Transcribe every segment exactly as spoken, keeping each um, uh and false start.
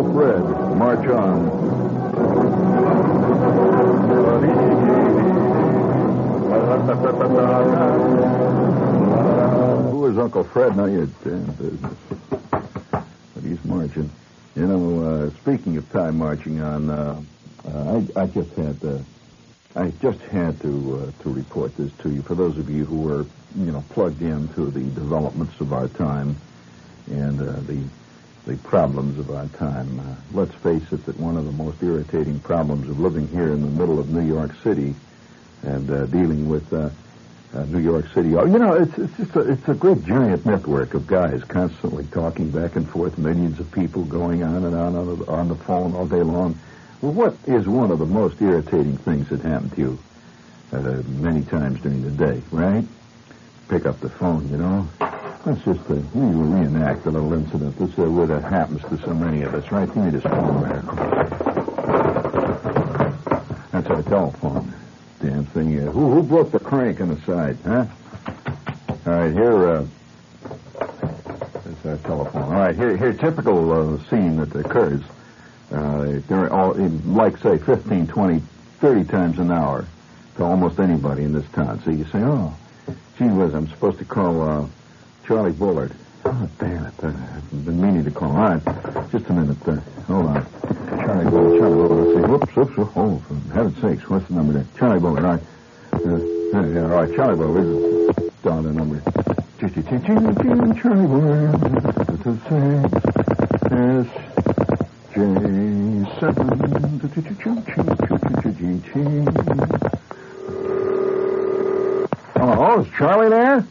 Fred, march on. Who is Uncle Fred? Now you're damn business. But he's marching. You know, uh, speaking of time marching on, uh, uh, I, I just had to, I just had to uh, to report this to you. For those of you who were, you know, plugged into the developments of our time and uh, the the problems of our time. Uh, let's face it, that one of the most irritating problems of living here in the middle of New York City and uh, dealing with uh, uh, New York City. Oh, you know, it's it's just a, it's a great giant network of guys constantly talking back and forth, millions of people going on and on on the, on the phone all day long. Well, what is one of the most irritating things that happened to you uh, many times during the day, right? Pick up the phone, you know. Let's just uh, we reenact a little incident. This uh, what uh, happens to so many of us, right? Give me this phone there. That's our telephone. Damn thing. Uh, who who broke the crank on the side, huh? All right, here. Uh, that's our telephone. All right, here here typical uh, scene that occurs. Uh, they're all like say fifteen, twenty, thirty times an hour to almost anybody in this town. So you say, oh, gee whiz, I'm supposed to call. Uh, Charlie Bullard. Oh, damn it. Uh, I've been meaning to call. All right. Just a minute. Uh, hold on. Charlie Bullard. Charlie Bullard. Let's see. Whoops, whoops, whoops. Oh, for heaven's sakes. What's the number there? Charlie Bullard. All right. Uh, yeah, all right. Charlie Bullard. Down the number. Charlie Bullard. S J seven. Oh, is Charlie there?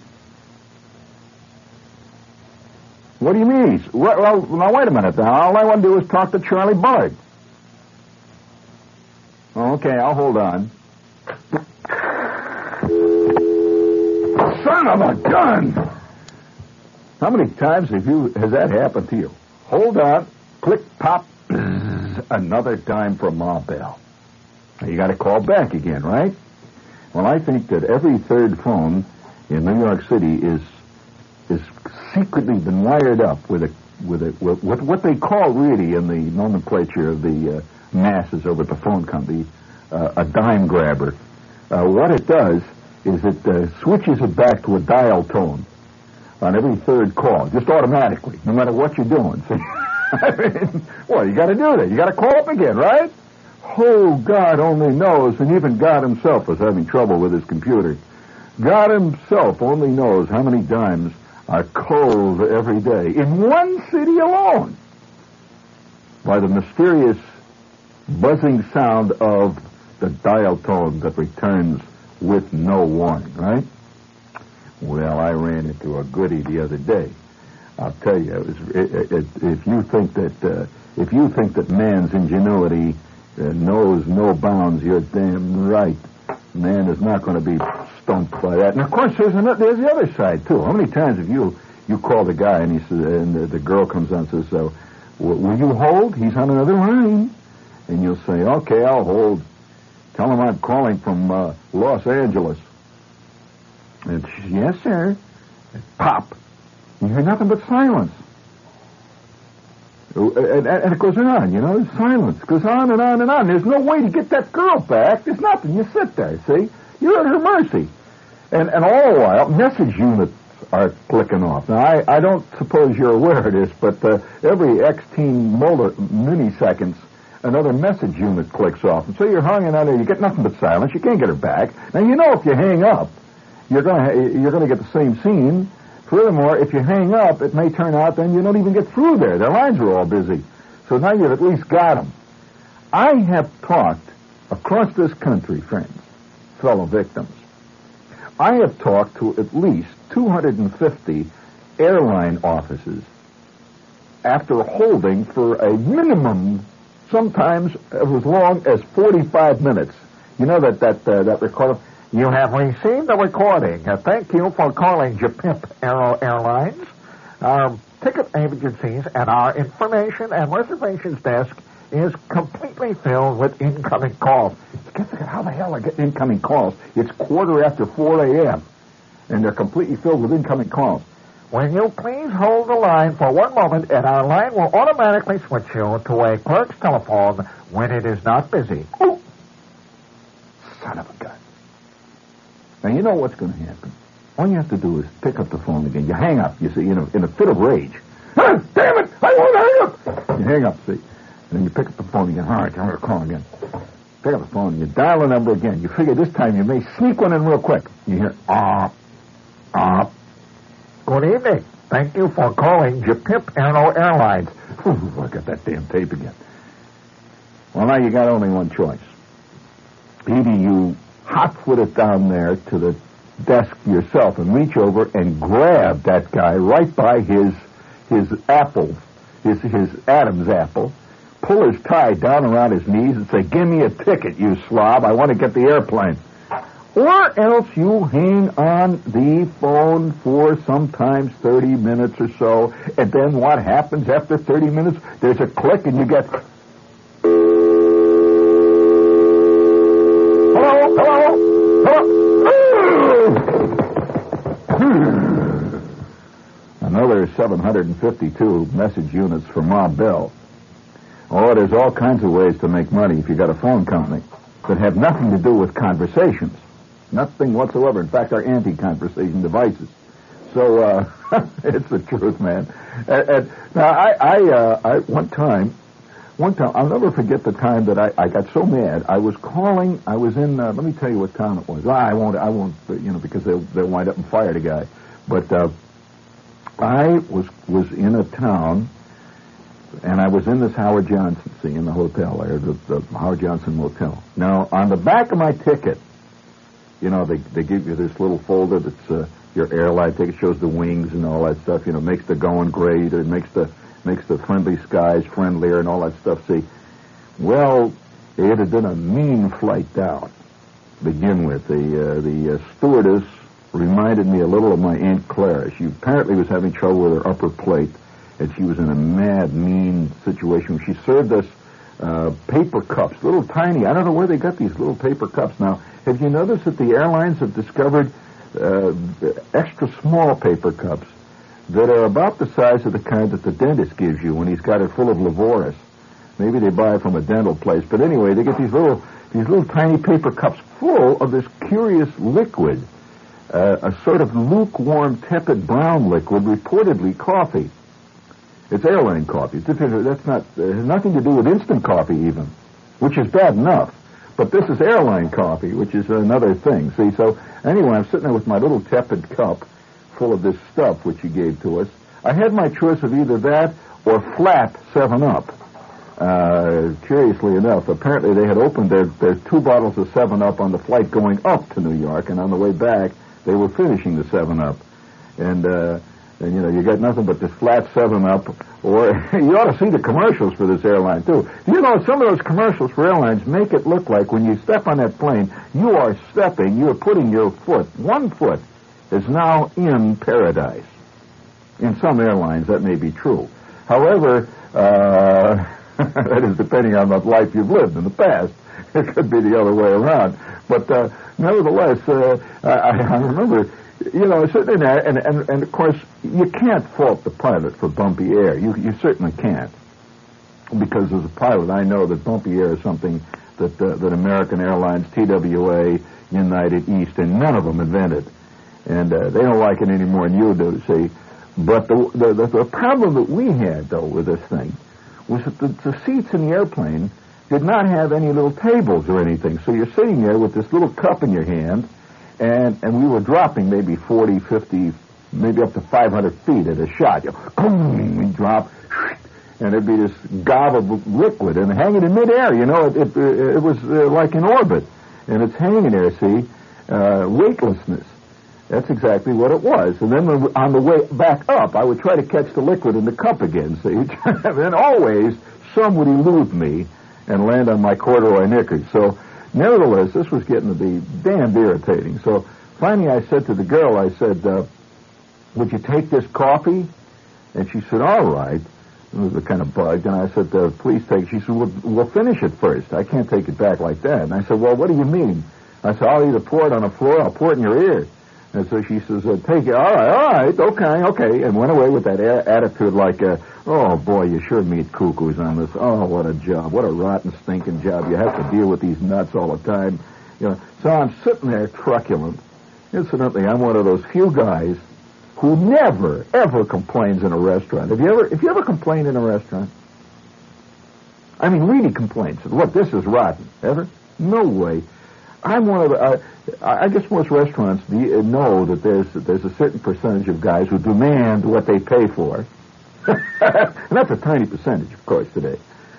What do you mean? Well, well, now, wait a minute. Now, all I want to do is talk to Charlie Bullard. Okay, I'll hold on. Son of a gun! How many times have you has that happened to you? Hold on. Click, pop. Another dime for Ma Bell. Now, you got to call back again, right? Well, I think that every third phone in New York City is is secretly been wired up with a with a with, with what they call really in the nomenclature of the uh, masses over at the phone company uh, a dime grabber. Uh, what it does is it uh, switches it back to a dial tone on every third call, just automatically, no matter what you're doing. See? I mean, well, you got to do that. You got to call up again, right? Oh, God only knows, and even God himself was having trouble with his computer. God himself only knows how many dimes are cold every day in one city alone by the mysterious buzzing sound of the dial tone that returns with no warning, right? Well, I ran into a goodie the other day. I'll tell you, it was, it, it, if you think that uh, if you think that man's ingenuity uh, knows no bounds, you're damn right. Man is not going to be stumped by that. And of course, there's another, there's the other side too. How many times have you you call the guy and he says, and the, the girl comes on and says, "So, will you hold? He's on another line." And you'll say, "Okay, I'll hold. Tell him I'm calling from uh, Los Angeles." And she says, "Yes, sir." And pop. You hear nothing but silence. And, and, and it goes on, you know, silence. It goes on and on and on. There's no way to get that girl back. There's nothing. You sit there, see? You're at her mercy. And, and all the while, message units are clicking off. Now, I, I don't suppose you're aware of this, but uh, every sixteen milliseconds, another message unit clicks off. And so you're hanging on there. You get nothing but silence. You can't get her back. Now, you know if you hang up, you're going to you're going to get the same scene. Furthermore, if you hang up, it may turn out then you don't even get through there. Their lines are all busy. So now you've at least got them. I have talked across this country, friends, fellow victims. I have talked to at least two hundred fifty airline offices after holding for a minimum, sometimes as long as forty-five minutes. You know that that uh, that recorder. You have received the recording. Uh, thank you for calling Japimp Aero Airlines. Our ticket agencies and our information and reservations desk is completely filled with incoming calls. You can't figure out how the hell I get incoming calls. It's quarter after four a.m. and they're completely filled with incoming calls. Will you please hold the line for one moment, and our line will automatically switch you to a clerk's telephone when it is not busy. Oh. Son of a gun. Now, you know what's going to happen. All you have to do is pick up the phone again. You hang up, you see, in a, in a fit of rage. Ah, damn it! I won't hang up! You hang up, see. And then you pick up the phone again. All right, I'm going to call again. Pick up the phone and you dial the number again. You figure this time you may sneak one in real quick. You hear, ah, ah. Good evening. Thank you for calling Japip Aero Airlines. Ooh, I got that damn tape again. Well, now you got only one choice. Either you hot-foot it down there to the desk yourself and reach over and grab that guy right by his his apple, his his Adam's apple, pull his tie down around his knees and say, "Give me a ticket, you slob. I want to get the airplane." Or else you hang on the phone for sometimes thirty minutes or so, and then what happens after thirty minutes? There's a click and you get... Hello? Hello? Hello? Another seven hundred fifty-two message units for Ma Bell. Oh, there's all kinds of ways to make money if you got a phone company that have nothing to do with conversations. Nothing whatsoever. In fact, are anti-conversation devices. So, uh, it's the truth, man. And, and now, I, I, uh, I, one time, one time, I'll never forget the time that I, I got so mad. I was calling, I was in, uh, let me tell you what town it was. Well, I won't, I won't, you know, because they'll, they'll wind up and fire the guy. But, uh, I was, was in a town, and I was in this Howard Johnson, see, in the hotel there, the, the Howard Johnson Motel. Now, on the back of my ticket, you know, they they give you this little folder that's uh, your airline ticket, shows the wings and all that stuff. You know, makes the going great, or makes the makes the friendly skies friendlier and all that stuff. See, well, it had been a mean flight down to begin with. The uh, the uh, stewardess reminded me a little of my Aunt Clara. She apparently was having trouble with her upper plate, and she was in a mad, mean situation. She served us uh, paper cups, little tiny. I don't know where they got these little paper cups now. Have you noticed that the airlines have discovered uh, extra small paper cups that are about the size of the kind that the dentist gives you when he's got it full of Livorus? Maybe they buy it from a dental place. But anyway, they get these little these little tiny paper cups full of this curious liquid, uh, a sort of lukewarm, tepid brown liquid, reportedly coffee. It's airline coffee. It's different. That's not, it has nothing to do with instant coffee even, which is bad enough. But this is airline coffee, which is another thing. See, so anyway, I'm sitting there with my little tepid cup full of this stuff which he gave to us. I had my choice of either that or flat seven up. Uh, curiously enough, apparently they had opened their, their two bottles of seven up on the flight going up to New York, and on the way back, they were finishing the seven up. And, uh, and you know, you got nothing but this flat seven up, or you ought to see the commercials for this airline, too. You know, some of those commercials for airlines make it look like when you step on that plane, you are stepping, you're putting your foot, one foot is now in paradise. In some airlines, that may be true. However, uh, that is depending on the life you've lived in the past. It could be the other way around. But uh, nevertheless, uh, I, I remember... You know, sitting there, and, and, and of course, you can't fault the pilot for bumpy air. You you certainly can't. Because as a pilot, I know that bumpy air is something that uh, that American Airlines, T W A, United, Eastern, none of them invented. And uh, they don't like it any more than you do, see. But the, the, the, the problem that we had, though, with this thing was that the, the seats in the airplane did not have any little tables or anything. So you're sitting there with this little cup in your hand, And and we were dropping maybe forty, fifty, maybe up to five hundred feet at a shot. You know, we drop, and there'd be this gob of liquid and hanging in midair. You know, it it, it was uh, like in orbit, and it's hanging there. See, uh, weightlessness. That's exactly what it was. And then when, on the way back up, I would try to catch the liquid in the cup again. See, and then always some would elude me and land on my corduroy knickers. So. Nevertheless, this was getting to be damned irritating. So finally I said to the girl, I said, uh, would you take this coffee? And she said, all right. It was a kind of bugged. And I said, uh, please take it. She said, well, we'll finish it first. I can't take it back like that. And I said, well, what do you mean? I said, I'll either pour it on the floor or I'll pour it in your ear. And so she says, uh, take it. All right, all right, okay, okay. And went away with that a- attitude like, uh, oh, boy, you sure meet cuckoos on this. Oh, what a job. What a rotten, stinking job. You have to deal with these nuts all the time. You know. So I'm sitting there truculent. Incidentally, I'm one of those few guys who never, ever complains in a restaurant. Have you ever, if you ever complained in a restaurant? I mean, really complains. Look, this is rotten. Ever? No way. I'm one of the, uh, I guess most restaurants know that there's there's a certain percentage of guys who demand what they pay for. And that's a tiny percentage, of course, today.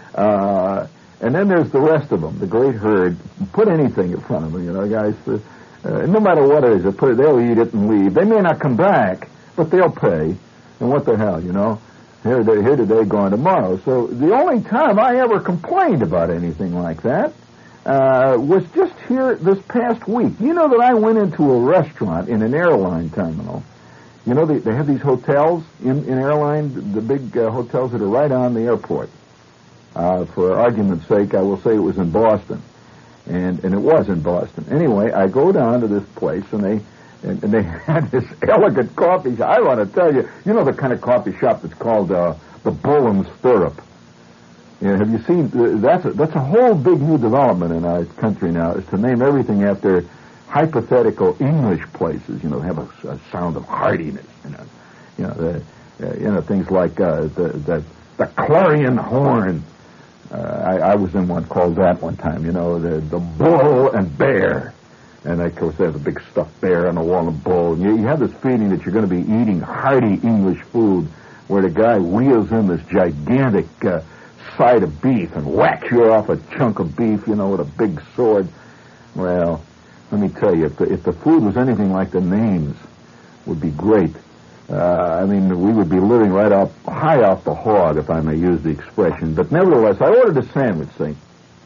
Uh, and then there's the rest of them, the great herd. Put anything in front of them, you know, guys. Uh, uh, no matter what it is, they put it, they'll eat it and leave. They may not come back, but they'll pay. And what the hell, you know? Here, they, here today, gone tomorrow. So the only time I ever complained about anything like that uh, was just here this past week. You know that I went into a restaurant in an airline terminal. You know, they, they have these hotels in, in airline, the big uh, hotels that are right on the airport. Uh, for argument's sake, I will say it was in Boston. And, and it was in Boston. Anyway, I go down to this place, and they... And, and they had this elegant coffee shop. I want to tell you, you know the kind of coffee shop that's called uh, the Bull and Stirrup. You know, have you seen, uh, that's, a, that's a whole big new development in our country now, is to name everything after hypothetical English places, you know, have a, a sound of heartiness, you know. You know, the, uh, you know things like uh, the, the, the Clarion Horn. Uh, I, I was in one called that one time, you know, the, the Bull and Bear. And, of course, there's a big stuffed bear on the wall and bull. And you, you have this feeling that you're going to be eating hearty English food where the guy wheels in this gigantic uh, side of beef and whacks you off a chunk of beef, you know, with a big sword. Well, let me tell you, if the, if the food was anything like the names, it would be great. Uh, I mean, we would be living right up, high off the hog, if I may use the expression. But nevertheless, I ordered a sandwich, see.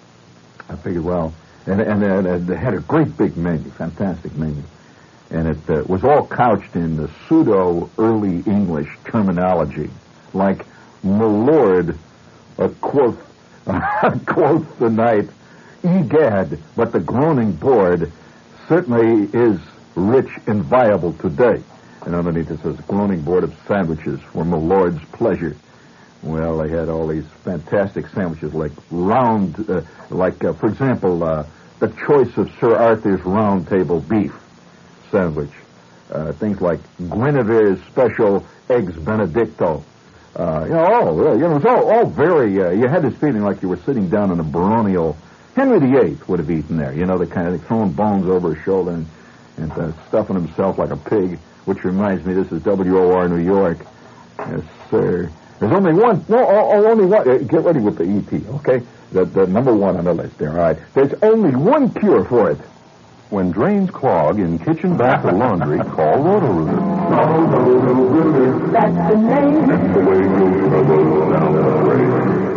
I figured, well... And, and, and they had a great big menu, fantastic menu. And it uh, was all couched in the pseudo-early English terminology, like, my lord, uh, quoth, uh, quoth the knight, egad, but the groaning board certainly is rich and viable today. And underneath it says, groaning board of sandwiches for my lord's pleasure. Well, they had all these fantastic sandwiches, like round, uh, like, uh, for example, uh, the choice of Sir Arthur's Round Table beef sandwich. Uh, things like Guinevere's special eggs Benedicto. Uh, you know, all, you know, it was all, all very, uh, you had this feeling like you were sitting down in a baronial. Henry the Eighth would have eaten there, you know, the kind of throwing bones over his shoulder and, and uh, stuffing himself like a pig, which reminds me, this is W O R New York. Yes, sir. There's only one, no, oh, only one. Uh, get ready with the E T, okay? The, the number one on the list there, all right? There's only one cure for it. When drains clog in kitchen, bath, or laundry, call Roto-Rooter. Call Roto-Rooter. That's the name. That's the way you'll trouble down the drain.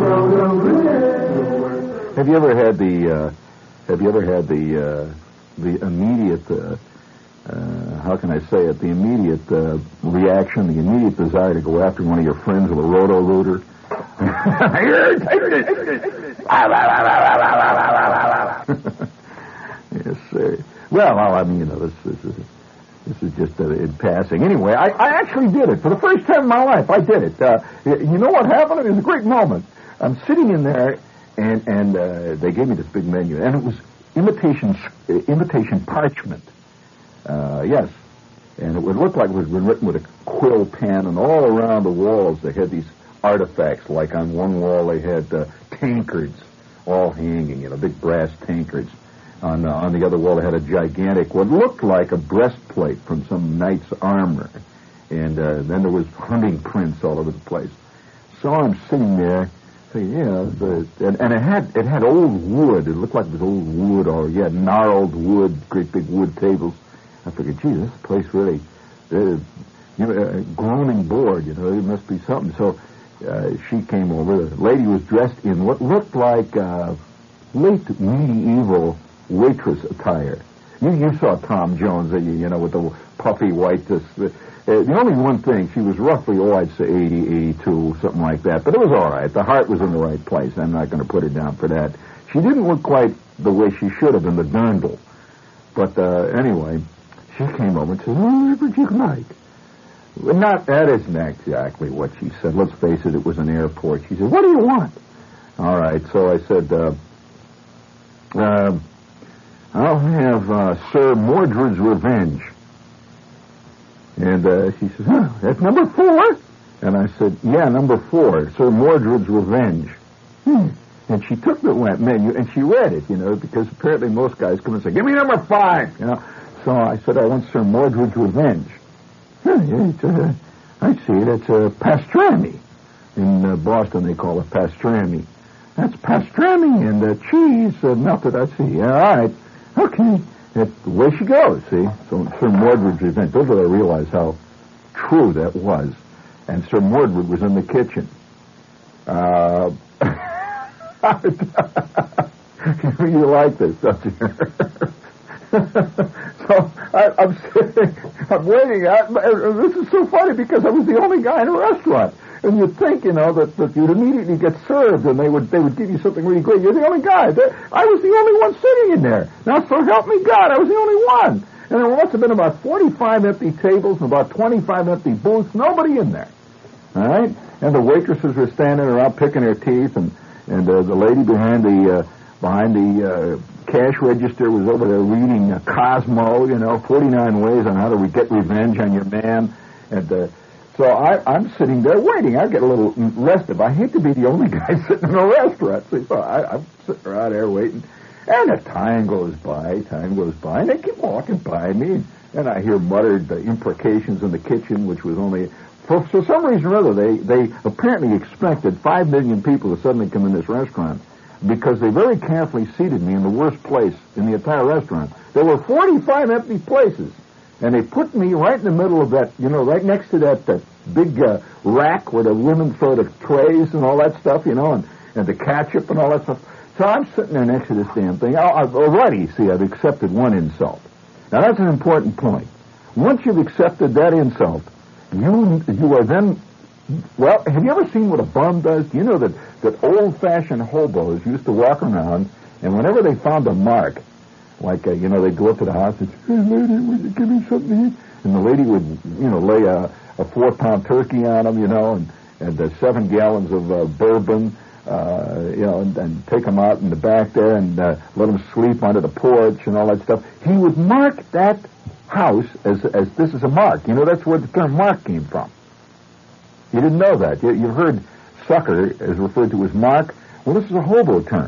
Roto-Rooter. Have you ever had the, uh, have you ever had the, uh, the immediate, uh, Uh, how can I say it, the immediate uh, reaction, the immediate desire to go after one of your friends with a Roto-Rooter? Yes, sir. Well, I mean, you know, this, this is this is just uh, in passing. Anyway, I, I actually did it. For the first time in my life, I did it. Uh, you know what happened? It was a great moment. I'm sitting in there, and, and uh, they gave me this big menu, and it was imitation, uh, imitation parchment. Uh, yes, and it would look like it was been written with a quill pen, and all around the walls they had these artifacts. Like on one wall they had uh, tankards all hanging, you know, big brass tankards. On uh, on the other wall they had a gigantic, what looked like a breastplate from some knight's armor, and uh, then there was hunting prints all over the place. So I'm sitting there, thinking, yeah, the, and, and it had it had old wood. It looked like it was old wood, or yeah, gnarled wood, great big wood tables. I figured, gee, this place really, uh, you know, uh, groaning board, you know, it must be something. So uh, she came over. The lady was dressed in what looked like uh, late medieval waitress attire. You, you saw Tom Jones, uh, you, you know, with the puffy white. This, uh, the only one thing, she was roughly, oh, I'd say eighty, eighty-two, something like that. But it was all right. The heart was in the right place. I'm not going to put her down for that. She didn't look quite the way she should have in the dirndl. But uh, anyway... she came over and said, whatever you like. Well, not, that isn't exactly what she said. Let's face it, it was an airport. She said, what do you want? All right, so I said, uh, uh, I'll have uh, Sir Mordred's Revenge. And uh, she says, oh, that's number four? And I said, yeah, number four, Sir Mordred's Revenge. Hmm. And she took the menu and she read it, you know, because apparently most guys come and say, give me number five, you know. So I said, I want Sir Mordred's Revenge. Huh, yeah, it's, uh, I see it, it's uh, pastrami. In uh, Boston they call it pastrami. That's pastrami and uh, cheese uh, melted, I see. Yeah, all right. Okay. That's the way she goes, see? So Sir Mordred's Revenge. Those are I realize how true that was. And Sir Mordred was in the kitchen. Uh, you like this, don't you? So I, I'm sitting, I'm waiting. I, this is so funny because I was the only guy in a restaurant. And you'd think, you know, that, that you'd immediately get served and they would they would give you something really great. You're the only guy. I was the only one sitting in there. Now, so help me God, I was the only one. And there must have been about forty-five empty tables and about twenty-five empty booths. Nobody in there. All right? And the waitresses were standing around picking their teeth, and, and uh, the lady behind the uh, behind the uh, cash register was over there reading uh, Cosmo, you know, forty-nine ways on how to get revenge on your man. And uh, so I, I'm sitting there waiting. I get a little restive. I hate to be the only guy sitting in a restaurant. So I, I'm sitting around there waiting. And the time goes by, time goes by, and they keep walking by me. And I hear muttered uh, imprecations in the kitchen, which was only... For, for some reason or other, they, they apparently expected five million people to suddenly come in this restaurant because they very carefully seated me in the worst place in the entire restaurant. There were forty-five empty places, and they put me right in the middle of that, you know, right next to that, that big uh, rack where the women throw the trays and all that stuff, you know, and, and the ketchup and all that stuff. So I'm sitting there next to this damn thing. I, I've already, see, I've accepted one insult. Now, that's an important point. Once you've accepted that insult, You you are then, well, have you ever seen what a bum does? Do you know that, that old-fashioned hobos used to walk around, and whenever they found a mark, like, uh, you know, they'd go up to the house and say, hey, lady, would you give me something to eat? And the lady would, you know, lay a, a four-pound turkey on them, you know, and, and uh, seven gallons of uh, bourbon, uh, you know, and, and take them out in the back there and uh, let them sleep under the porch and all that stuff. He would mark that house as as this is a mark. You know, that's where the term mark came from. You didn't know that. You, you've heard sucker is referred to as mark. Well, this is a hobo term.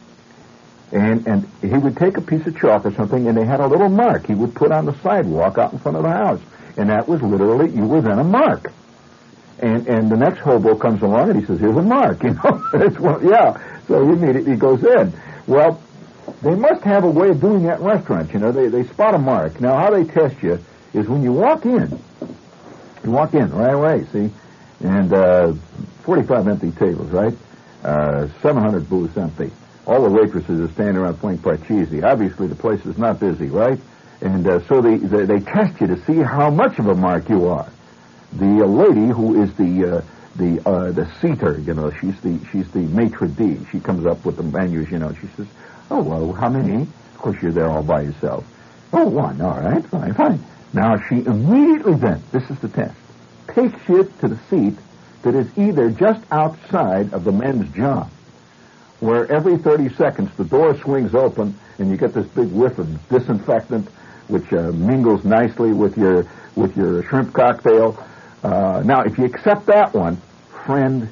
And and he would take a piece of chalk or something, and they had a little mark he would put on the sidewalk out in front of the house. And that was literally, you were then a mark. And and the next hobo comes along, and he says, here's a mark, you know. It's one, yeah. So he immediately goes in. Well, they must have a way of doing that in restaurants, you know. They they spot a mark. Now, how they test you is when you walk in. You walk in right away, see? And uh, forty-five empty tables, right? Uh, seven hundred booths empty. All the waitresses are standing around playing parcheesi. Obviously, the place is not busy, right? And uh, so they, they they test you to see how much of a mark you are. The uh, lady who is the... Uh, The uh, the seater, you know, she's the she's the maitre d'. She comes up with the menus, you know. She says, "Oh, well, how many?" Of course, you're there all by yourself. "Oh, one. All right, fine, fine." Now she immediately then, this is the test, takes you to the seat that is either just outside of the men's john, where every thirty seconds the door swings open and you get this big whiff of disinfectant, which uh, mingles nicely with your with your shrimp cocktail. Uh, now, if you accept that one, friend,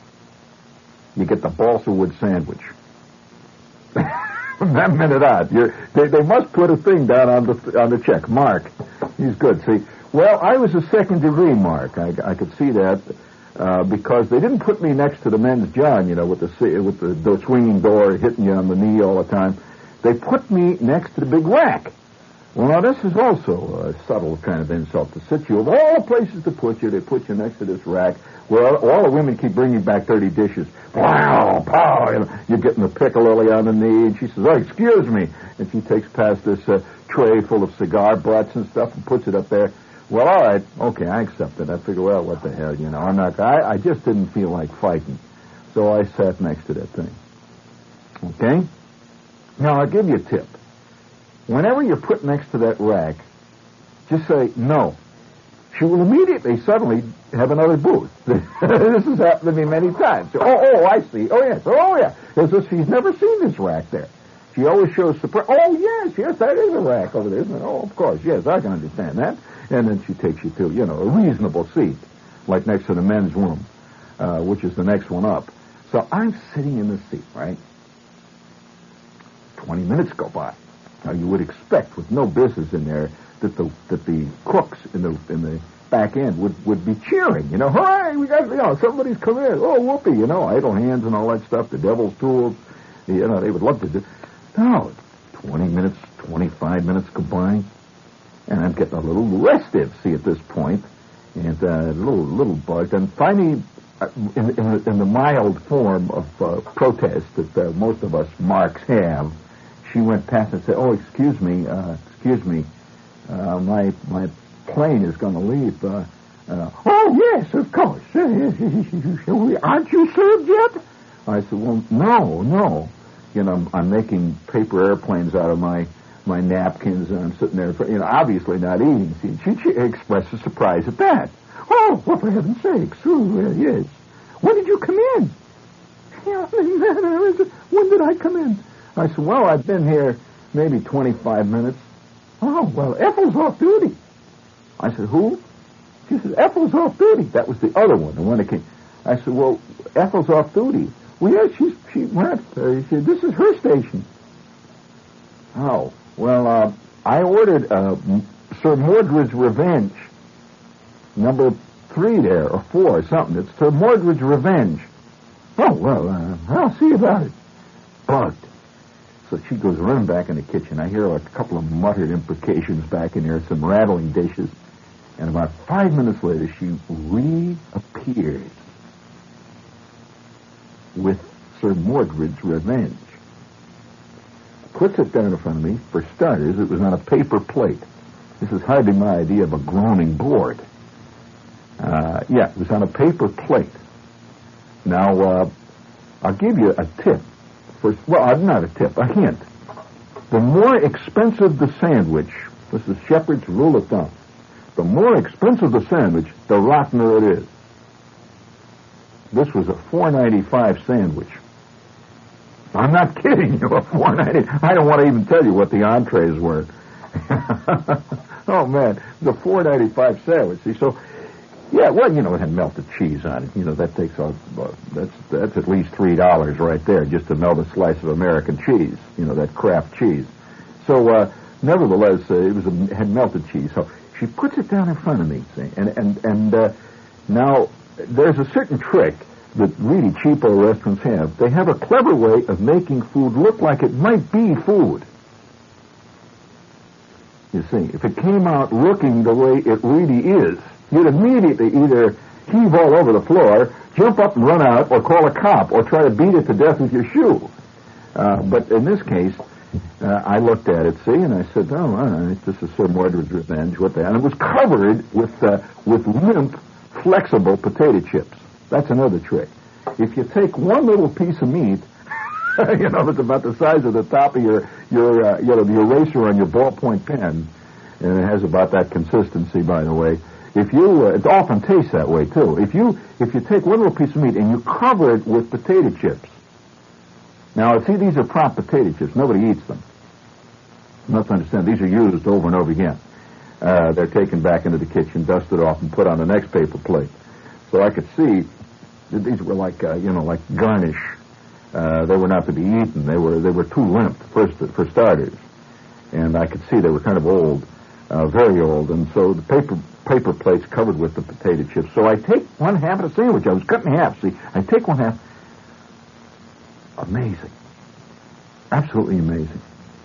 you get the balsa wood sandwich. From that minute on, you're, they, they must put a thing down on the on the check. Mark, he's good. See, well, I was a second degree mark. I, I could see that uh, because they didn't put me next to the men's john, you know, with the with the, the swinging door hitting you on the knee all the time. They put me next to the big rack. Well, now, this is also a subtle kind of insult to sit you. Of all the places to put you, they put you next to this rack where all the women keep bringing back dirty dishes. Pow, pow, you know, you're getting the piccalilli on the knee, and she says, "Oh, excuse me." And she takes past this uh, tray full of cigar butts and stuff and puts it up there. Well, all right, okay, I accept it. I figure, well, what the hell, you know, I'm not, I, I just didn't feel like fighting. So I sat next to that thing. Okay? Now, I'll give you a tip. Whenever you're put next to that rack, just say no. She will immediately, suddenly, have another booth. This has happened to me many times. Oh, oh, I see. Oh, yes. Oh, yeah. As if she's never seen this rack there. She always shows surprise. Oh, yes, yes, that is a rack over there, isn't it? Oh, of course, yes, I can understand that. And then she takes you to, you know, a reasonable seat, like next to the men's room, uh, which is the next one up. So I'm sitting in the seat, right? Twenty minutes go by. Now, you would expect, with no business in there, that the that the cooks in the in the back end would, would be cheering, you know, hooray, we got, you know, somebody's come in, oh, whoopee, you know, idle hands and all that stuff, the devil's tools, you know, they would love to do. No, twenty minutes, twenty-five minutes go by, and I'm getting a little restive, see, at this point, and uh, a little, little bugged, and finally, uh, in, in, the, in the mild form of uh, protest that uh, most of us marks have, she went past and said, oh, excuse me, uh, excuse me, uh, my my plane is going to leave. Uh, uh, oh, yes, of course. Aren't you served yet? I said, well, no, no. You know, I'm, I'm making paper airplanes out of my, my napkins, and I'm sitting there, you know, obviously not eating. See, she, she expresses surprise at that. Oh, well, for heaven's sakes. Oh, uh, yes. When did you come in? When did I come in? I said, well, I've been here maybe twenty-five minutes. Oh, well, Ethel's off duty. I said, who? She said, Ethel's off duty. That was the other one, the one that came. I said, well, Ethel's off duty. Well, yeah, she's, she went. Uh, she said, this is her station. Oh, well, uh, I ordered uh, Sir Mordred's Revenge, number three there, or four, or something. It's Sir Mordred's Revenge. Oh, well, uh, I'll see about it. Bugged. So she goes running back in the kitchen. I hear a couple of muttered imprecations back in there, some rattling dishes. And about five minutes later, she reappeared with Sir Mordred's Revenge. Puts it down in front of me. For starters, it was on a paper plate. This is hardly my idea of a groaning board. Uh, yeah, it was on a paper plate. Now, uh, I'll give you a tip. For, well, not a tip, a hint. The more expensive the sandwich, this is Shepherd's rule of thumb, the more expensive the sandwich, the rottener it is. This was a four ninety-five sandwich. I'm not kidding you, a four ninety-five. I don't want to even tell you what the entrees were. Oh, man, the four ninety-five sandwich. See, so, yeah, well, you know, it had melted cheese on it. You know, that takes a, uh, that's that's at least three dollars right there just to melt a slice of American cheese. You know, that Kraft cheese. So, uh, nevertheless, uh, it was a, had melted cheese. So she puts it down in front of me, see, and and and uh, now there's a certain trick that really cheapo restaurants have. They have a clever way of making food look like it might be food. You see, if it came out looking the way it really is, you'd immediately either heave all over the floor, jump up and run out, or call a cop, or try to beat it to death with your shoe. Uh, but in this case, uh, I looked at it, see, and I said, oh, all right, this is Sir Mordred's Revenge. What the? And it was covered with uh, with limp, flexible potato chips. That's another trick. If you take one little piece of meat, you know, it's about the size of the top of your your uh, you know the eraser on your ballpoint pen, and it has about that consistency, by the way. If you, uh, it often tastes that way too. If you if you take one little piece of meat and you cover it with potato chips. Now, see, these are prop potato chips. Nobody eats them. You must understand, these are used over and over again. Uh, they're taken back into the kitchen, dusted off, and put on the next paper plate. So I could see that these were like, uh, you know, like garnish. Uh, they were not to be eaten. They were they were too limp, first for starters. And I could see they were kind of old, uh, very old. And so the paper paper plates covered with the potato chips. So I take one half of the sandwich. I was cut in half, see. I take one half. Amazing. Absolutely amazing.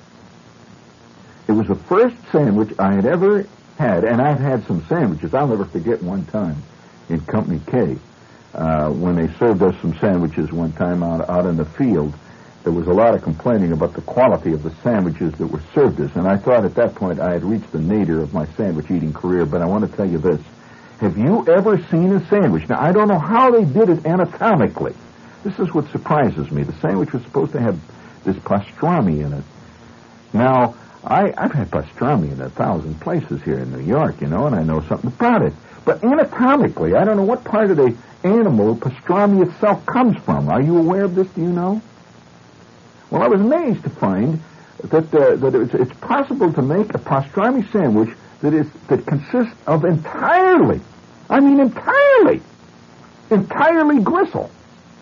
It was the first sandwich I had ever had, and I've had some sandwiches. I'll never forget one time in Company K, uh, when they served us some sandwiches one time out, out in the field. There was a lot of complaining about the quality of the sandwiches that were served us, and I thought at that point I had reached the nadir of my sandwich-eating career, but I want to tell you this. Have you ever seen a sandwich? Now, I don't know how they did it anatomically. This is what surprises me. The sandwich was supposed to have this pastrami in it. Now, I, I've had pastrami in a thousand places here in New York, you know, and I know something about it. But anatomically, I don't know what part of the animal pastrami itself comes from. Are you aware of this? Do you know? Well, I was amazed to find that uh, that it's, it's possible to make a pastrami sandwich that is that consists of entirely, I mean entirely, entirely gristle.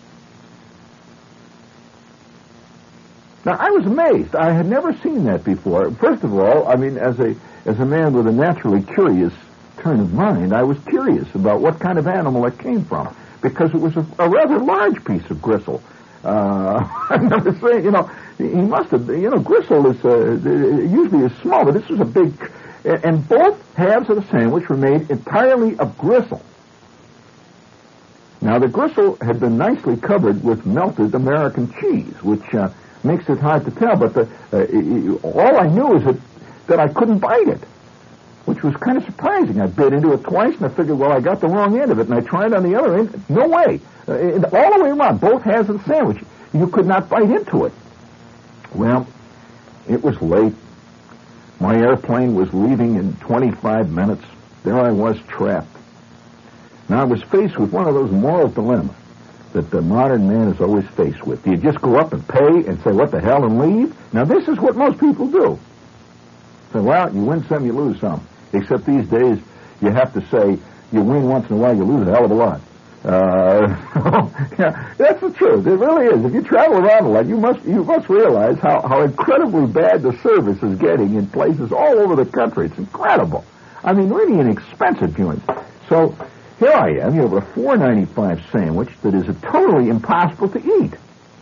Now, I was amazed. I had never seen that before. First of all, I mean, as a as a man with a naturally curious turn of mind, I was curious about what kind of animal it came from, because it was a, a rather large piece of gristle. Uh, I've never seen, you know, he must have, you know, gristle is uh, usually is small, but this was a big, and both halves of the sandwich were made entirely of gristle. Now, the gristle had been nicely covered with melted American cheese, which uh, makes it hard to tell, but the, uh, all I knew is that, that I couldn't bite it, which was kind of surprising. I bit into it twice, and I figured, well, I got the wrong end of it, and I tried on the other end. No way. Uh, all the way around, both halves of the sandwich, you could not bite into it. Well, it was late. My airplane was leaving in twenty-five minutes. There I was, trapped. Now, I was faced with one of those moral dilemmas that the modern man is always faced with. Do you just go up and pay and say, what the hell, and leave? Now, this is what most people do. Say, well, you win some, you lose some. Except these days, you have to say, you win once in a while, you lose a hell of a lot. Uh, yeah, that's the truth. It really is. If you travel around a lot, you must you must realize how, how incredibly bad the service is getting in places all over the country. It's incredible. I mean, really inexpensive joints. So here I am. You have a four ninety-five sandwich that is a totally impossible to eat.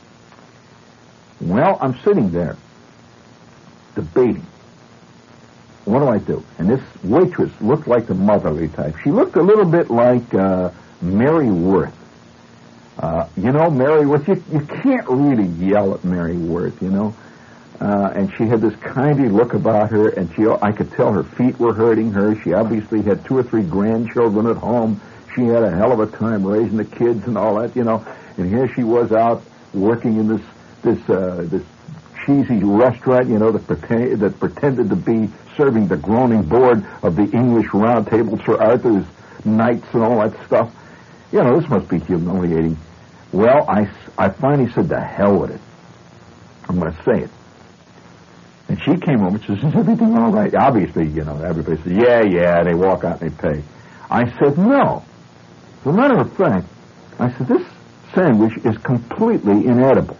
Well, I'm sitting there debating. What do I do? And this waitress looked like the motherly type. She looked a little bit like uh, Mary Worth. Uh, you know, Mary Worth, you, you can't really yell at Mary Worth, you know. Uh, and she had this kindly look about her, and she, I could tell her feet were hurting her. She obviously had two or three grandchildren at home. She had a hell of a time raising the kids and all that, you know. And here she was out working in this this uh, this cheesy restaurant, you know, that, pretend, that pretended to be serving the groaning board of the English Round Table, Sir Arthur's Knights and all that stuff. You know, this must be humiliating. Well, I, I finally said, to hell with it. I'm going to say it. And she came over and says, is everything all right? Obviously, you know, everybody says, yeah, yeah, they walk out and they pay. I said, no. As a matter of fact, I said, this sandwich is completely inedible.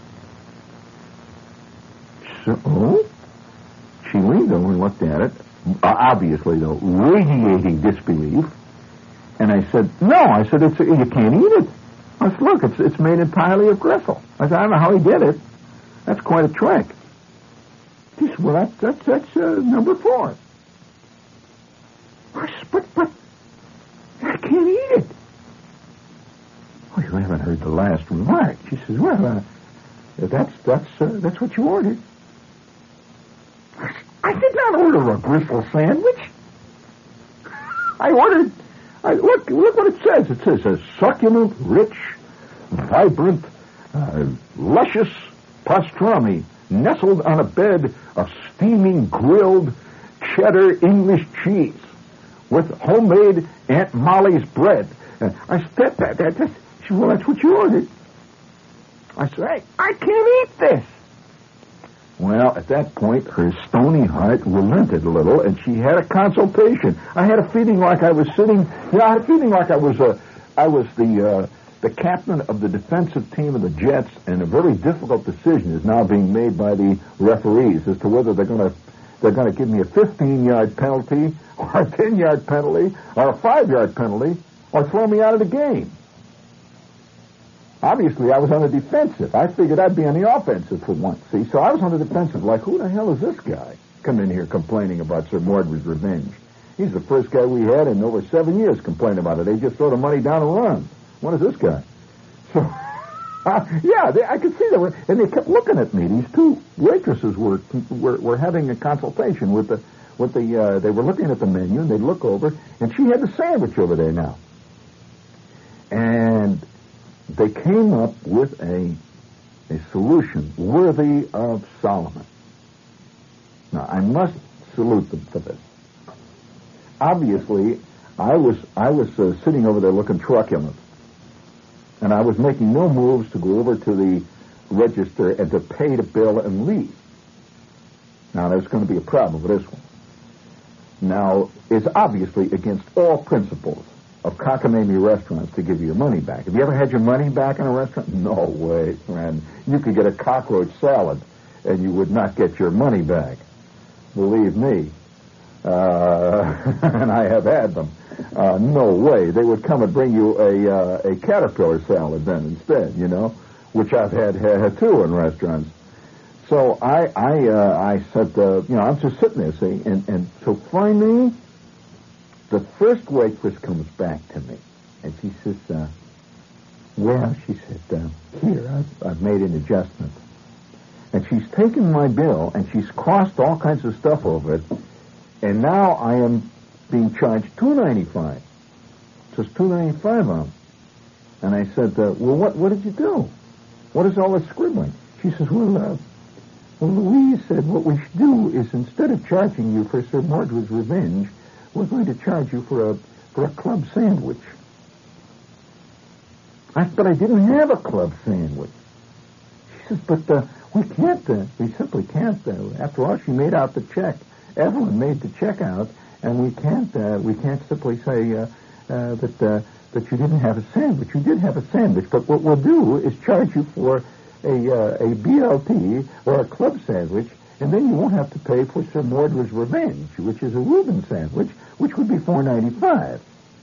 She said, oh? She leaned over and looked at it, obviously, though, radiating disbelief. And I said, no. I said, it's, you can't eat it. I said, look, it's, it's made entirely of gristle. I said, I don't know how he did it. That's quite a trick. She said, well, that, that's, that's uh, number four. I said, but, but, I can't eat it. Oh, you haven't heard the last remark. She says, well, uh, that's, that's, uh, that's what you ordered. I said, I did not order a gristle sandwich. I ordered, I, look, look what it says. It says a succulent, rich, vibrant, uh, luscious pastrami nestled on a bed of steaming grilled cheddar English cheese with homemade Aunt Molly's bread. And I said, that, that, that, she said, well, that's what you ordered. I said, hey, I can't eat this. Well, at that point, her stony heart relented a little, and she had a consultation. I had a feeling like I was sitting, you know, I had a feeling like I was uh, I was the uh, the captain of the defensive team of the Jets, and a very difficult decision is now being made by the referees as to whether they're going to they're going to give me a fifteen-yard penalty, or a ten-yard penalty, or a five-yard penalty, or throw me out of the game. Obviously, I was on the defensive. I figured I'd be on the offensive for once, see? So I was on the defensive, like, who the hell is this guy come in here complaining about Sir Mordred's revenge? He's the first guy we had in over seven years complain about it. They just throw the money down and run. What is this guy? So, uh, yeah, they, I could see they were, and they kept looking at me. These two waitresses were were, were having a consultation with the, with the, uh, they were looking at the menu, and they'd look over, and she had the sandwich over there now. And they came up with a a solution worthy of Solomon. Now, I must salute them for this. Obviously, I was I was uh, sitting over there looking truculent, and I was making no moves to go over to the register and to pay the bill and leave. Now, there's going to be a problem with this one. Now, it's obviously against all principles of cockamamie restaurants to give you your money back. Have you ever had your money back in a restaurant? No way, friend. You could get a cockroach salad, and you would not get your money back. Believe me. Uh, and I have had them. Uh, no way. They would come and bring you a uh, a caterpillar salad then instead, you know, which I've had, had too in restaurants. So I I uh, I said, uh, you know, I'm just sitting there, see, and, and so finally, the first waitress comes back to me, and she says, uh, well, she said, uh, here, I've, I've made an adjustment. And she's taken my bill, and she's crossed all kinds of stuff over it, and now I am being charged two ninety-five. Just two ninety-five on. And I said, uh, well, what what did you do? What is all this scribbling? She says, well, uh, well, Louise said what we should do is instead of charging you for Sir Mordred's Revenge, we're going to charge you for a for a club sandwich. I but I didn't have a club sandwich. She says, but uh, we can't. Uh, we simply can't. Uh, after all, she made out the check. Evelyn made the check out, and we can't. Uh, we can't simply say uh, uh, that uh, that you didn't have a sandwich. You did have a sandwich, but what we'll do is charge you for a uh, a B L T or a club sandwich, and then you won't have to pay for Sir Mordred's Revenge, which is a Reuben sandwich, which would be four ninety-five.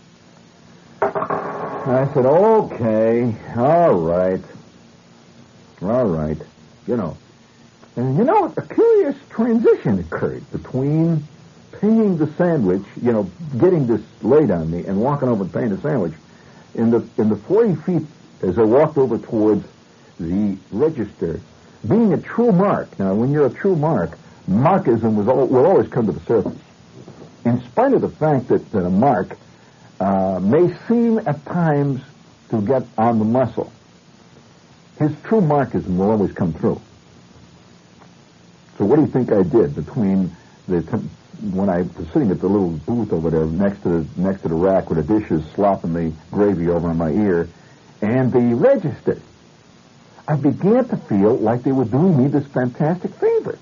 I said, okay, all right, all right, you know. And, you know, a curious transition occurred between paying the sandwich, you know, getting this laid on me, and walking over and paying the sandwich. In the in the forty feet, as I walked over towards the register, being a true mark. Now, when you're a true mark, markism was all, will always come to the surface. In spite of the fact that, that a mark uh, may seem at times to get on the muscle, his true markism will always come through. So what do you think I did between the t- when I was sitting at the little booth over there next to the next to the rack with the dishes slopping the gravy over my ear and the register? I began to feel like they were doing me this fantastic favor.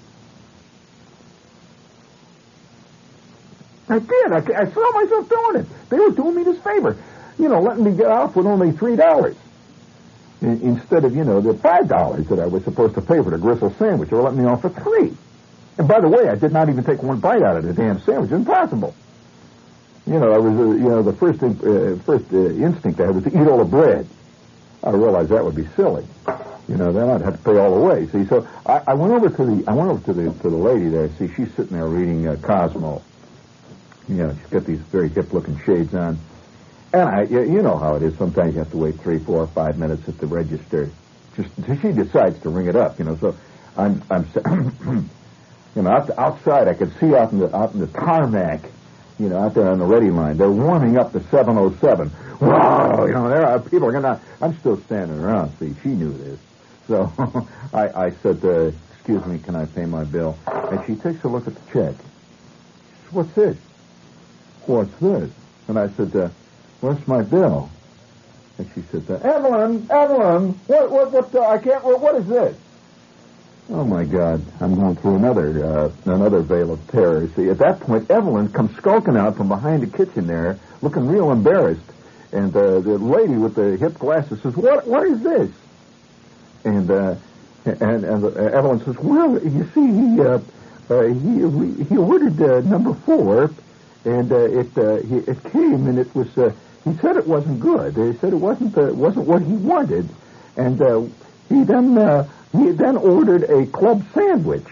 I did. I, I saw myself doing it. They were doing me this favor. You know, letting me get off with only three dollars. Instead of, you know, the five dollars that I was supposed to pay for the gristle sandwich. They were letting me off for three. And by the way, I did not even take one bite out of the damn sandwich. Impossible. You know, I was, uh, you know, the first uh, first uh, instinct I had was to eat all the bread. I realized that would be silly. You know, then I'd have to pay all the way. See, so I, I went over to the I went over to the to the lady there. See, she's sitting there reading uh, Cosmo. You know, she's got these very hip-looking shades on. And I, you know how it is. Sometimes you have to wait three, four, five minutes at the register. Just she decides to ring it up. You know, so I'm, I'm, you know, out, outside I could see out in the out in the tarmac. You know, out there on the ready line, they're warming up the seven oh seven. Wow, you know, there are people are gonna. I'm still standing around. See, she knew this, so I, I said, uh, "Excuse me, can I pay my bill?" And she takes a look at the check. She says, "What's this? What's this?" And I said, uh, "What's my bill?" And she said, uh, "Evelyn, Evelyn, what, what, what? Uh, I can't. What, what is this?" Oh my God! I'm going through another, uh, another veil of terror. See, at that point, Evelyn comes skulking out from behind the kitchen there, looking real embarrassed. And uh, the lady with the hip glasses says, "What? What is this?" And uh, and and uh, Evelyn says, "Well, you see, he uh, uh, he he ordered uh, number four, and uh, it uh, he, it came, and it was uh, he said it wasn't good. He said it wasn't uh, wasn't what he wanted, and uh, he then uh, he then ordered a club sandwich."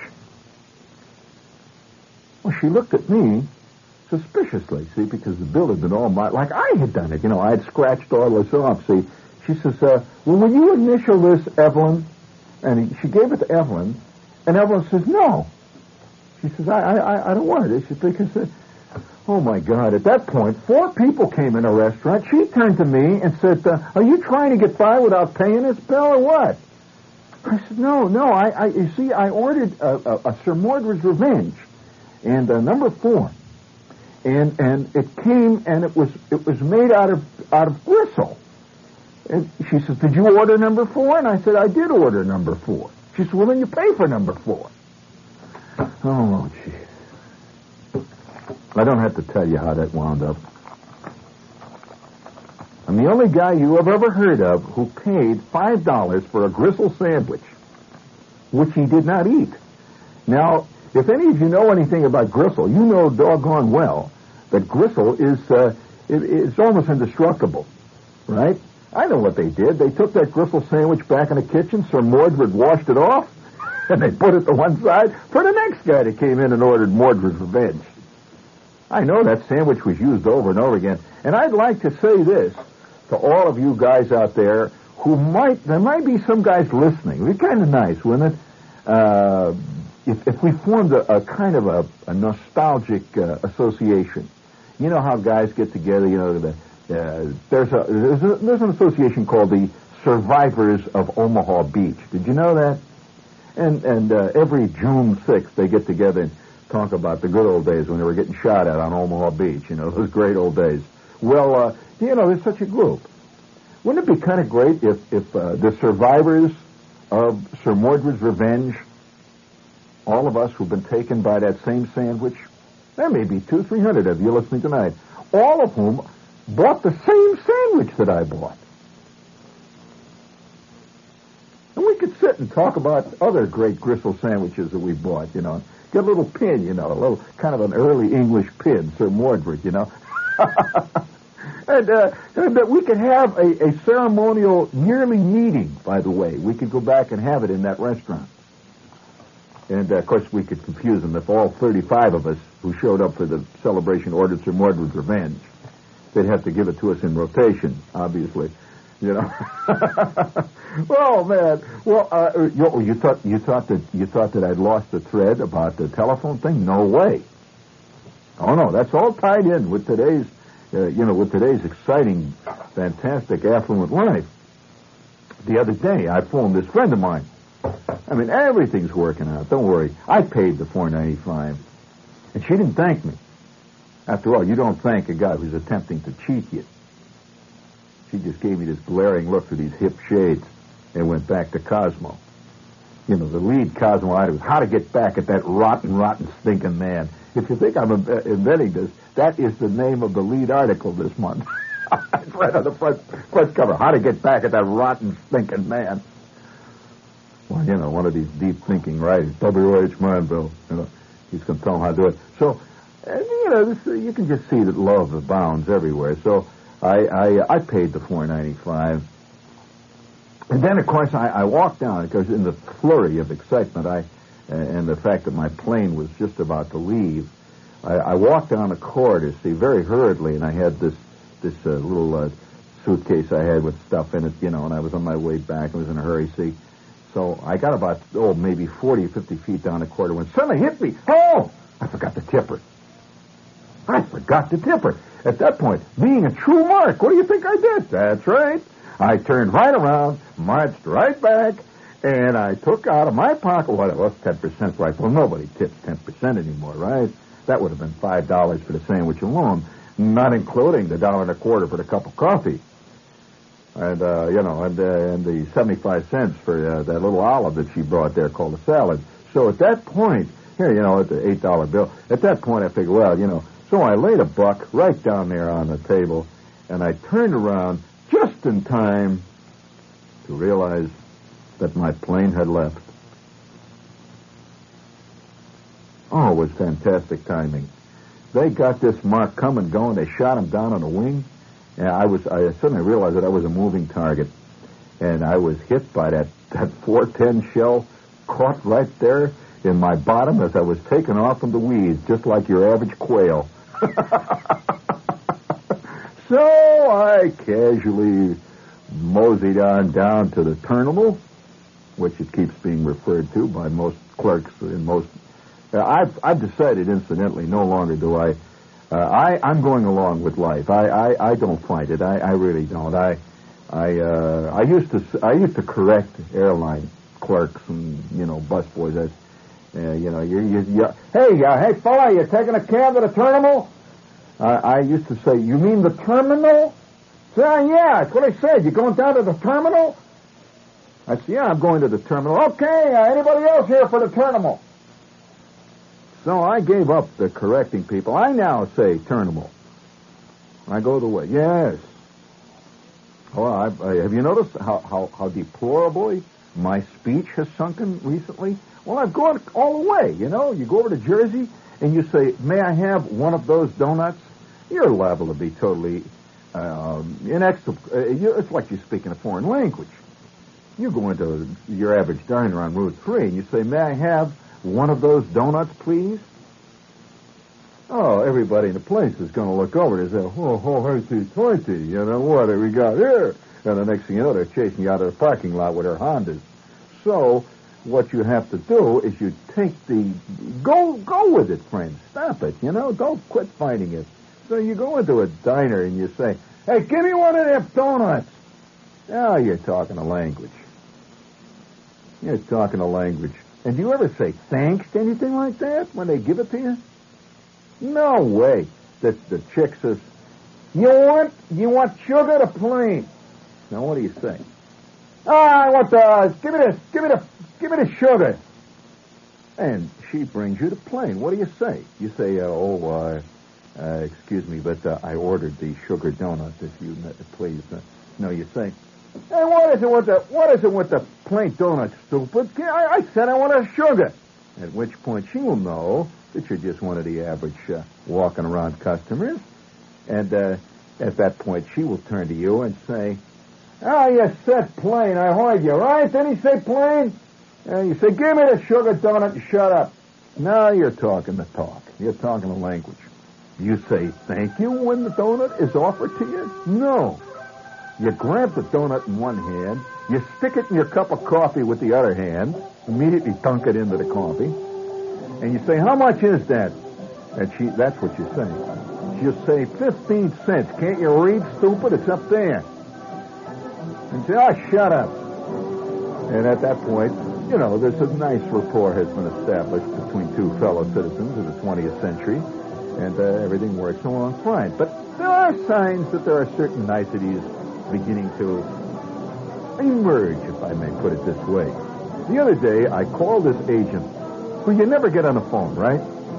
Well, she looked at me suspiciously, see, because the bill had been all my, like I had done it. You know, I had scratched all this off, see. She says, uh, well, will you initial this, Evelyn? And he, she gave it to Evelyn, and Evelyn says, no. She says, I I, I don't want it. She says, because, uh, oh, my God. At that point, four people came in a restaurant. She turned to me and said, uh, are you trying to get by without paying this bill or what? I said, no, no, I, I you see, I ordered a, a, a Sir Mordred's Revenge, and uh, number four, and and it came, and it was it was made out of out of gristle. And she says, did you order number four? And I said, I did order number four. She said, well, then you pay for number four. Oh, gee. I don't have to tell you how that wound up. I'm the only guy you have ever heard of who paid five dollars for a gristle sandwich, which he did not eat. Now, if any of you know anything about gristle, you know doggone well that gristle is uh, it, it's almost indestructible, right? I know what they did. They took that gristle sandwich back in the kitchen. Sir Mordred washed it off, and they put it to one side for the next guy that came in and ordered Mordred's Revenge. I know that sandwich was used over and over again. And I'd like to say this to all of you guys out there who might, there might be some guys listening. It'd be kind of nice, wouldn't it? Uh, if, if we formed a, a kind of a, a nostalgic uh, association. You know how guys get together, you know, the Uh, there's a there's a there's an association called the Survivors of Omaha Beach. Did you know that? And and uh, every June sixth they get together and talk about the good old days when they were getting shot at on Omaha Beach. You know, those great old days. Well, uh, you know, there's such a group. Wouldn't it be kind of great if if uh, the survivors of Sir Mordred's Revenge, all of us who've been taken by that same sandwich, there may be two, three hundred of you listening tonight, all of whom bought the same sandwich that I bought. And we could sit and talk about other great gristle sandwiches that we bought, you know. Get a little pin, you know, a little kind of an early English pin, Sir Mordred, you know. and, uh, and uh, we could have a, a ceremonial yearly meeting, by the way. We could go back and have it in that restaurant. And, uh, of course, we could confuse them if all thirty-five of us who showed up for the celebration ordered Sir Mordred's Revenge. They'd have to give it to us in rotation, obviously, you know. Well, man, well, uh, you, you thought you thought that you thought that I'd lost the thread about the telephone thing? No way. Oh no, that's all tied in with today's, uh, you know, with today's exciting, fantastic, affluent life. The other day, I phoned this friend of mine. I mean, everything's working out. Don't worry. I paid the four ninety-five, and she didn't thank me. After all, you don't thank a guy who's attempting to cheat you. She just gave me this glaring look through these hip shades and went back to Cosmo. You know, the lead Cosmo item was how to get back at that rotten, rotten, stinking man. If you think I'm inventing this, that is the name of the lead article this month. It's right on the front, front cover. How to get back at that rotten, stinking man. Well, you know, one of these deep-thinking writers, W H Manville, you know, he's going to tell them how to do it. So, and, you know, this, uh, you can just see that love abounds everywhere. So I I, I paid the four ninety-five, and then of course I, I walked down because in the flurry of excitement, I uh, and the fact that my plane was just about to leave, I, I walked down the corridor, see, very hurriedly, and I had this this uh, little uh, suitcase I had with stuff in it, you know, and I was on my way back. I was in a hurry, see. So I got about oh maybe forty or fifty feet down the corridor when something hit me. Oh, I forgot to tip her. I forgot to tip her. At that point, being a true mark, what do you think I did? That's right. I turned right around, marched right back, and I took out of my pocket, what it was, ten percent right. Well, nobody tips ten percent anymore, right? That would have been five dollars for the sandwich alone, not including the dollar and a quarter for the cup of coffee. And, uh, you know, and, uh, and the seventy-five cents for uh, that little olive that she brought there called a salad. So at that point, here, you know, at the eight dollar bill, at that point I figured, well, you know, so I laid a buck right down there on the table, and I turned around just in time to realize that my plane had left. Oh, it was fantastic timing. They got this Mark coming going. They shot him down on the wing. And I was, I suddenly realized that I was a moving target. And I was hit by that, that four ten shell, caught right there in my bottom as I was taken off from the weeds, just like your average quail. So I casually moseyed on down to the terminal, which it keeps being referred to by most clerks in most. Uh, I've I've decided, incidentally, no longer do I. Uh, I I'm going along with life. I, I, I don't fight it. I, I really don't. I I uh, I used to I used to correct airline clerks and, you know, busboys. That's, uh, you know, you you you hey, uh, hey, fella, you taking a cab to the terminal? Uh, I used to say, you mean the terminal? Say, uh, yeah, that's what I said. You going down to the terminal? I said, yeah, I'm going to the terminal. Okay, uh, anybody else here for the terminal? So I gave up the correcting people. I now say terminal. I go the way. Yes. Well, I, I, have you noticed how, how, how deplorably my speech has sunken recently? Well, I've gone all the way, you know. You go over to Jersey and you say, may I have one of those donuts? You're liable to be totally um, inexplicable. Uh, you, it's like you're speaking a foreign language. You go into your average diner on Route three and you say, may I have one of those donuts, please? Oh, everybody in the place is going to look over and say, oh, oh, hoity toity, you know, what have we got here? And the next thing you know, they're chasing you out of the parking lot with their Hondas. So what you have to do is you take the, go go with it, friend. Stop it, you know, don't quit fighting it. So you go into a diner and you say, hey, give me one of them donuts. Oh, you're talking a language. You're talking a language. And do you ever say thanks to anything like that when they give it to you? No way. The, the chick says, you want you want sugar to plain. Now what do you say? Oh, I want the give me the give me the give me the sugar. And she brings you the plain. What do you say? You say, uh, oh, uh, uh, excuse me, but uh, I ordered the sugar donut. If you uh, please, uh, no, you say, hey, what is it with the what is it with the plain donut, stupid? I, I said I want a sugar. At which point she will know that you're just one of the average uh, walking around customers. And uh, at that point, she will turn to you and say, oh, you said plain. I heard you, right? Didn't he say plain? And you say, give me the sugar donut and shut up. Now you're talking the talk. You're talking the language. You say thank you when the donut is offered to you? No. You grab the donut in one hand, you stick it in your cup of coffee with the other hand, immediately dunk it into the coffee, and you say, how much is that? And she, that's what you say. She'll say, fifteen cents. Can't you read, stupid? It's up there. And say, oh, shut up. And at that point, you know, there's a nice rapport has been established between two fellow citizens of the twentieth century, and uh, everything works along fine. But there are signs that there are certain niceties beginning to emerge, if I may put it this way. The other day, I called this agent, who you never get on the phone, right?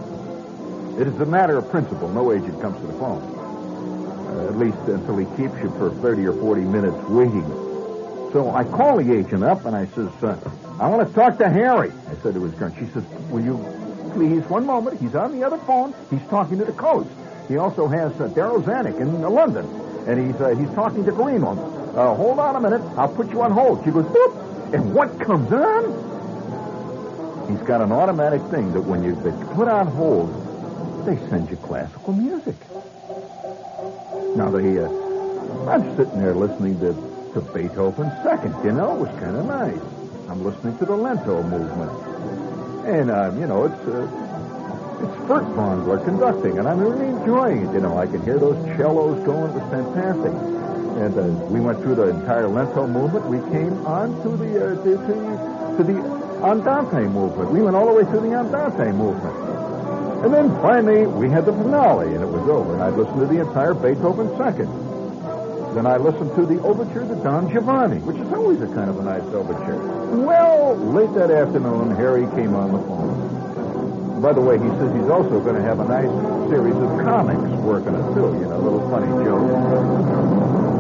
It is a matter of principle. No agent comes to the phone, uh, at least until he keeps you for thirty or forty minutes waiting. So I call the agent up, and I says, uh, I want to talk to Harry. I said to his girl. She says, will you please, one moment. He's on the other phone. He's talking to the coast. He also has uh, Darrow Zanuck in uh, London. And he's uh, he's talking to Greenland. Uh, hold on a minute. I'll put you on hold. She goes, boop. And what comes on? He's got an automatic thing that when you they put on hold, they send you classical music. Now, they, uh, I'm sitting there listening to, to Beethoven's Second. You know, it was kind of nice. I'm listening to the Lento movement. And, uh, you know, it's... Uh, It's Furtwängler conducting, and I'm really enjoying it. You know, I can hear those cellos going. It was fantastic. And uh, we went through the entire Lento movement. We came on to the, uh, to, to, to the Andante movement. We went all the way through the Andante movement. And then finally, we had the finale, and it was over. And I listened to the entire Beethoven Second. Then I listened to the overture to Don Giovanni, which is always a kind of a nice overture. Well, late that afternoon, Harry came on the phone. By the way, he says he's also going to have a nice series of comics working it, too. You know, little funny jokes.